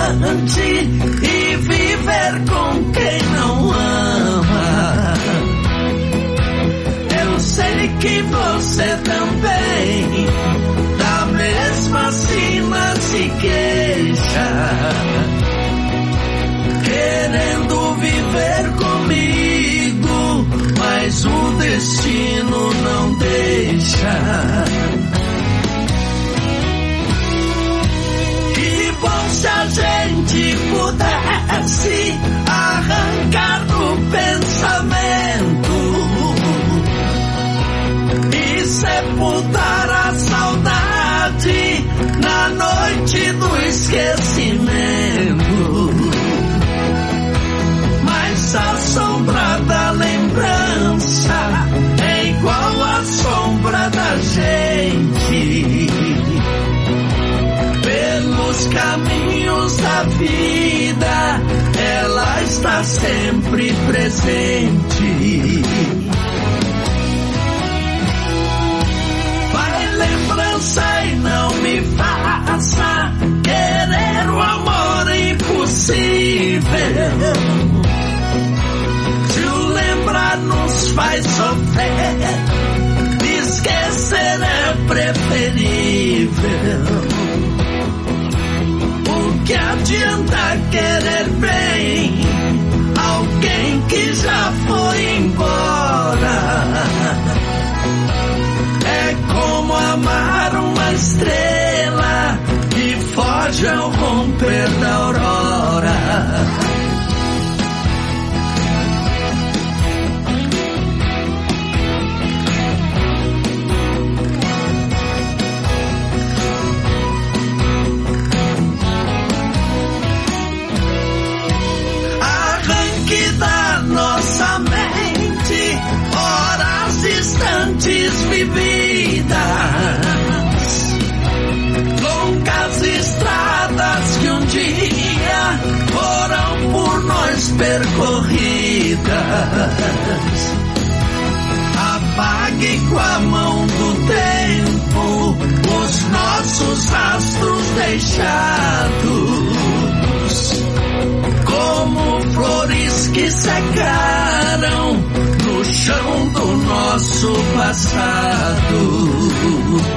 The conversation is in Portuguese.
amante e viver com quem não ama. Eu sei que você também da mesma sina se queixa, querendo viver comigo, mas o destino não deixa. Que bom se a gente pudesse arrancar do pensamento e sepultar a saudade na noite do esquecimento. Mas a sombra da lembrança é igual à sombra da gente. Pelos caminhos da vida ela está sempre presente. Vai lembrança e não me faça querer o amor impossível. Se o lembrar nos faz sofrer, esquecer é preferível. O que adianta querer bem alguém que já foi embora? É como amar uma estrela que foge ao romper da aurora. Nossa mente, horas distantes vividas, longas estradas que um dia foram por nós percorridas. Apague com a mão do tempo os nossos rastros deixados, como flores que secaram no chão do nosso passado.